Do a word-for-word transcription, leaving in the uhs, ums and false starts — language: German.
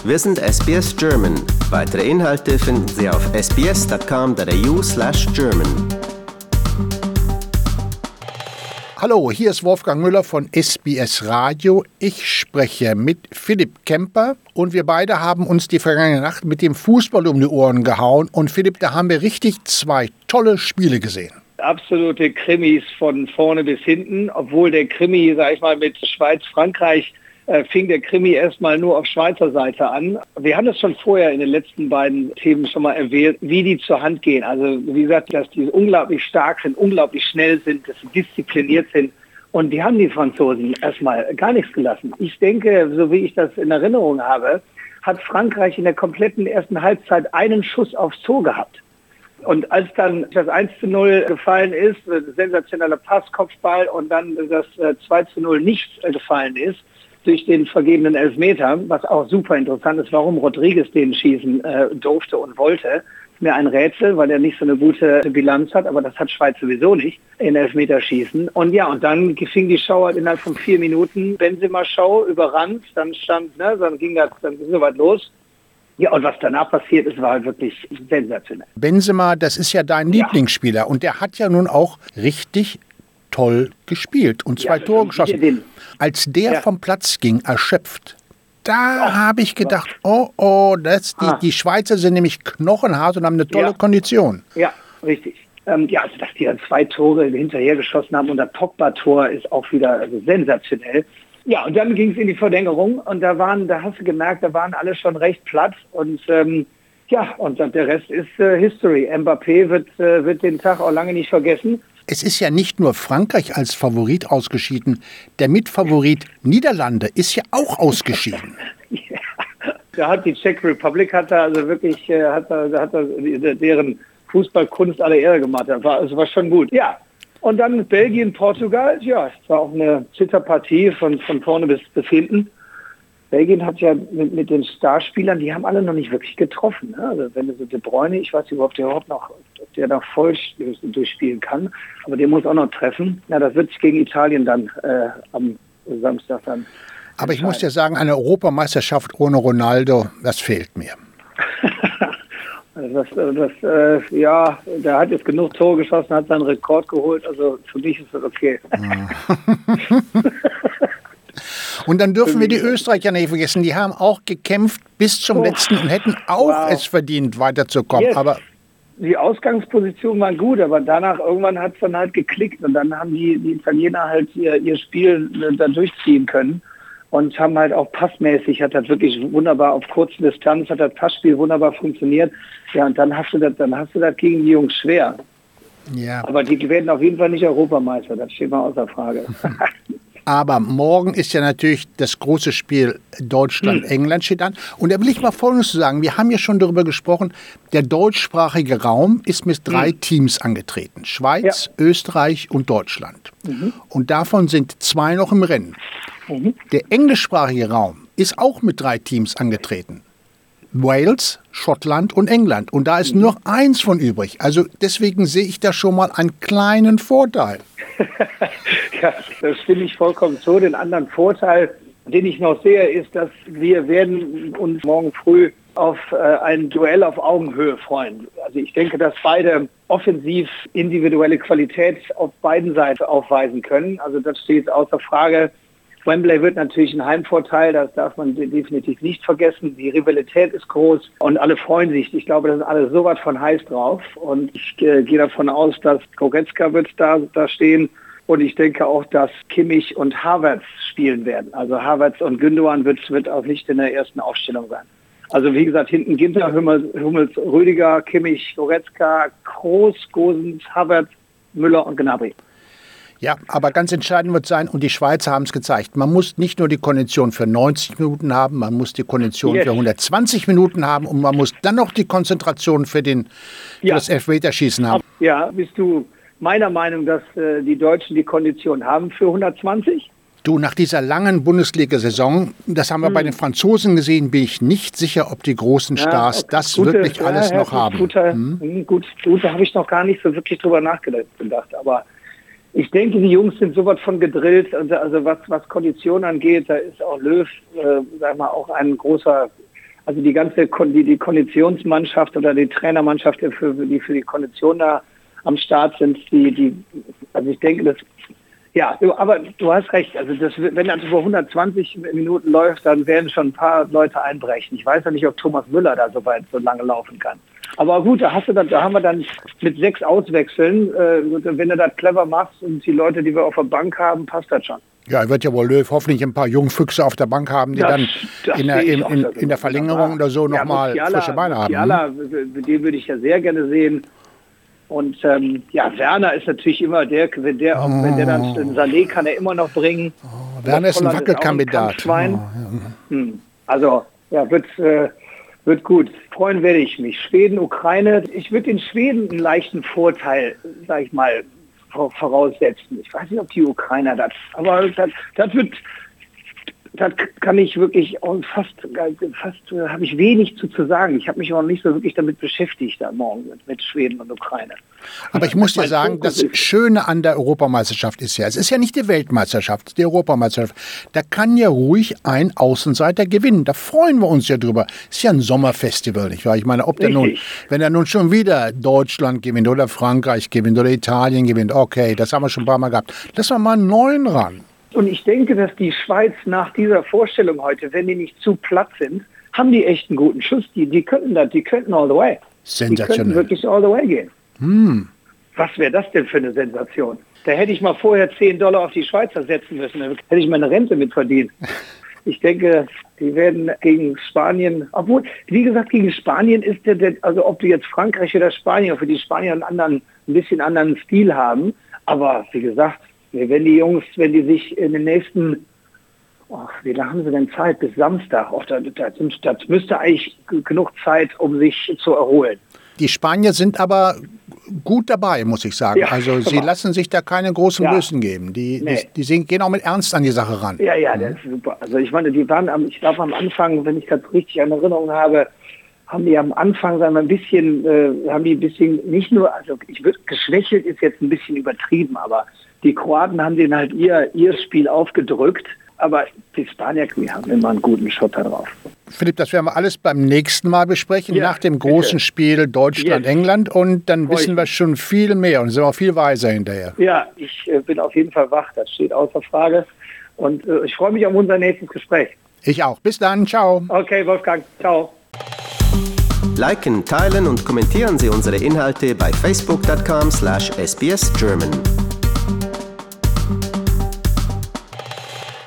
Wir sind S B S German. Weitere Inhalte finden Sie auf sbs.com.au slash German. Hallo, hier ist Wolfgang Müller von S B S Radio. Ich spreche mit Philipp Kemper und wir beide haben uns die vergangene Nacht mit dem Fußball um die Ohren gehauen. Und Philipp, da haben wir richtig zwei tolle Spiele gesehen. Absolute Krimis von vorne bis hinten, obwohl der Krimi, sag ich mal, mit Schweiz-Frankreich äh, fing der Krimi erstmal nur auf Schweizer Seite an. Wir haben das schon vorher in den letzten beiden Themen schon mal erwähnt, wie die zur Hand gehen. Also wie gesagt, dass die unglaublich stark sind, unglaublich schnell sind, dass sie diszipliniert sind. Und die haben die Franzosen erstmal gar nichts gelassen. Ich denke, so wie ich das in Erinnerung habe, hat Frankreich in der kompletten ersten Halbzeit einen Schuss aufs Tor gehabt. Und als dann das eins zu null gefallen ist, sensationeller Pass, Kopfball und dann das zwei zu null nicht gefallen ist, durch den vergebenen Elfmeter, was auch super interessant ist, warum Rodriguez den schießen äh, durfte und wollte. Ist mir ein Rätsel, weil er nicht so eine gute Bilanz hat, aber das hat Schweiz sowieso nicht in Elfmeterschießen. Und ja, und dann fing die Show halt innerhalb von vier Minuten, Benzema-Show, überrannt, dann stand, ne, dann ging das dann so weit los. Ja, und was danach passiert ist, war halt wirklich sensationell. Benzema, das ist ja dein Ja. Lieblingsspieler und der hat ja nun auch richtig toll gespielt und zwei Ja, Tore den- geschossen. Als der Ja. vom Platz ging, erschöpft, da Oh, habe ich gedacht, oh, oh, das, die, Ah. die Schweizer sind nämlich knochenhart und haben eine tolle Ja. Kondition. Ja, richtig. Ähm, ja, also dass die dann zwei Tore hinterher geschossen haben und das Pogba-Tor ist auch wieder also sensationell. Ja, und dann ging es in die Verlängerung und da waren, da hast du gemerkt, da waren alle schon recht platt und ähm, ja, und dann der Rest ist äh, History. Mbappé wird, äh, wird den Tag auch lange nicht vergessen. Es ist ja nicht nur Frankreich als Favorit ausgeschieden, der Mitfavorit Niederlande ist ja auch ausgeschieden. Ja. Da hat die Czech Republic hat da also wirklich äh, hat da, da hat da deren Fußballkunst alle Ehre gemacht. Das war, das war schon gut. Ja. Und dann Belgien, Portugal. Ja, es war auch eine Zitterpartie von, von vorne bis, bis hinten. Belgien hat ja mit, mit den Starspielern, die haben alle noch nicht wirklich getroffen. Ne? Also wenn du so De Bruyne, ich weiß nicht, ob der überhaupt noch, ob der noch voll durchspielen kann, aber der muss auch noch treffen. Ja, das wird sich gegen Italien dann äh, am Samstag dann. Aber ich muss dir sagen, eine Europameisterschaft ohne Ronaldo, das fehlt mir. Also das, das, äh, ja, der hat jetzt genug Tore geschossen, hat seinen Rekord geholt. Also für mich ist das okay. Und dann dürfen wir die Österreicher nicht vergessen. Die haben auch gekämpft bis zum Oh. letzten und hätten auch Wow. es verdient, weiterzukommen. Yes. Aber Die Ausgangsposition war gut, aber danach irgendwann hat es dann halt geklickt und dann haben die, die Italiener halt ihr, ihr Spiel äh, da durchziehen können und haben halt auch passmäßig, hat das wirklich wunderbar auf kurze Distanz, hat das Passspiel wunderbar funktioniert. Ja, und dann hast du das, dann hast du das gegen die Jungs schwer. ja. Aber die werden auf jeden Fall nicht Europameister, das steht mal außer Frage. Aber morgen ist ja natürlich das große Spiel Deutschland-England steht an. Und da will ich mal Folgendes sagen. Wir haben ja schon darüber gesprochen, der deutschsprachige Raum ist mit drei Teams angetreten. Schweiz, Österreich und Deutschland. Und davon sind zwei noch im Rennen. Der englischsprachige Raum ist auch mit drei Teams angetreten. Wales, Schottland und England. Und da ist nur noch eins von übrig. Also deswegen sehe ich da schon mal einen kleinen Vorteil. Ja, das stimme ich vollkommen zu. Den anderen Vorteil, den ich noch sehe, ist, dass wir werden uns morgen früh auf äh, ein Duell auf Augenhöhe freuen. Also ich denke, dass beide offensiv individuelle Qualität auf beiden Seiten aufweisen können. Also das steht außer Frage. Wembley wird natürlich ein Heimvorteil, das darf man definitiv nicht vergessen. Die Rivalität ist groß und alle freuen sich. Ich glaube, da sind alle so was von heiß drauf. Und ich äh, gehe davon aus, dass Goretzka wird da, da stehen. Und ich denke auch, dass Kimmich und Havertz spielen werden. Also Havertz und Gündogan wird, wird auch nicht in der ersten Aufstellung sein. Also wie gesagt, hinten Ginter, Hummels, Hummels Rüdiger, Kimmich, Goretzka, Kroos, Gosens, Havertz, Müller und Gnabry. Ja, aber ganz entscheidend wird sein, und die Schweizer haben es gezeigt, man muss nicht nur die Kondition für neunzig Minuten haben, man muss die Kondition Yes. für hundertzwanzig Minuten haben und man muss dann noch die Konzentration für, den, für Ja. das Elfmeterschießen haben. Ja, bist du meiner Meinung, dass äh, die Deutschen die Kondition haben für hundertzwanzig? Du, nach dieser langen Bundesliga-Saison, das haben wir hm. bei den Franzosen gesehen, bin ich nicht sicher, ob die großen Stars ja, okay. das gute, wirklich ja, alles ja, noch haben. Guter, hm? Gut, gut, da habe ich noch gar nicht so wirklich drüber nachgedacht. Aber ich denke, die Jungs sind sowas von gedrillt. Also was, was Kondition angeht, da ist auch Löw, äh, sag mal, auch ein großer Also die ganze Kon- die, die Konditionsmannschaft oder die Trainermannschaft, die für die, für die Kondition da am Start sind, die, die, also ich denke, das, ja, aber du hast recht, also das, wenn das über hundertzwanzig Minuten läuft, dann werden schon ein paar Leute einbrechen. Ich weiß ja nicht, ob Thomas Müller da so weit so lange laufen kann. Aber gut, da hast du dann, da haben wir dann mit sechs Auswechseln, äh, wenn du das clever machst und die Leute, die wir auf der Bank haben, passt das schon. Ja, wird ja wohl Löw hoffentlich ein paar Jungfüchse auf der Bank haben, die das, dann das in, der, in, in, in der Verlängerung oder so ja, nochmal frische Beine haben. Ja, den würde ich ja sehr gerne sehen. Und ähm, ja, Werner ist natürlich immer der, wenn der, auch, oh. wenn der dann den Sané kann er immer noch bringen. Oh, Werner ist ein Wackelkandidat. Oh, ja. hm. Also, ja, wird, äh, wird gut. Freuen werde ich mich. Schweden, Ukraine. Ich würde den Schweden einen leichten Vorteil, sag ich mal, voraussetzen. Ich weiß nicht, ob die Ukrainer das, aber das, das wird, das kann ich wirklich fast, fast äh, habe ich wenig zu, zu sagen. Ich habe mich auch nicht so wirklich damit beschäftigt da morgen mit, mit Schweden und Ukraine. Aber ich muss dir sagen, das Schöne an der Europameisterschaft ist ja, es ist ja nicht die Weltmeisterschaft, es ist die Europameisterschaft. Da kann ja ruhig ein Außenseiter gewinnen. Da freuen wir uns ja drüber. Ist ja ein Sommerfestival, nicht wahr? Ich meine, ob der nun, wenn er nun schon wieder Deutschland gewinnt oder Frankreich gewinnt oder Italien gewinnt, okay, das haben wir schon ein paar Mal gehabt. Lassen wir mal einen neuen ran. Und ich denke, dass die Schweiz nach dieser Vorstellung heute, wenn die nicht zu platt sind, haben die echt einen guten Schuss. Die, die könnten das, die könnten all the way. Sensationell. Die könnten wirklich all the way gehen. Hm. Was wäre das denn für eine Sensation? Da hätte ich mal vorher zehn Dollar auf die Schweizer setzen müssen. Dann hätte ich meine Rente mit verdient. Ich denke, die werden gegen Spanien, obwohl, wie gesagt, gegen Spanien ist der, der also ob du jetzt Frankreich oder Spanien, für die Spanier einen anderen, ein bisschen anderen Stil haben. Aber wie gesagt, wenn die Jungs, wenn die sich in den nächsten, oh, wie lange haben sie denn Zeit? Bis Samstag. Oh, das, das, das müsste eigentlich genug Zeit, um sich zu erholen. Die Spanier sind aber gut dabei, muss ich sagen. Ja, also sie lassen sich da keine großen ja. Blößen geben. Die, nee. die, die gehen auch mit Ernst an die Sache ran. Ja, ja, das ist super. Also ich meine, die waren, am, ich glaube am Anfang, wenn ich das richtig in Erinnerung habe, haben die am Anfang, sagen wir, ein bisschen, äh, haben die ein bisschen, nicht nur, also ich würde, geschwächelt ist jetzt ein bisschen übertrieben, aber die Kroaten haben denen halt ihr, ihr Spiel aufgedrückt, aber die Spanier die haben immer einen guten Schotter drauf. Philipp, das werden wir alles beim nächsten Mal besprechen, ja, nach dem großen bitte. Spiel Deutschland-England und dann Freu wissen wir schon viel mehr und sind auch viel weiser hinterher. Ja, ich äh, bin auf jeden Fall wach, das steht außer Frage und äh, ich freue mich auf unser nächstes Gespräch. Ich auch. Bis dann, ciao. Okay, Wolfgang, ciao. Liken, teilen und kommentieren Sie unsere Inhalte bei facebook punkt com slash S B S German.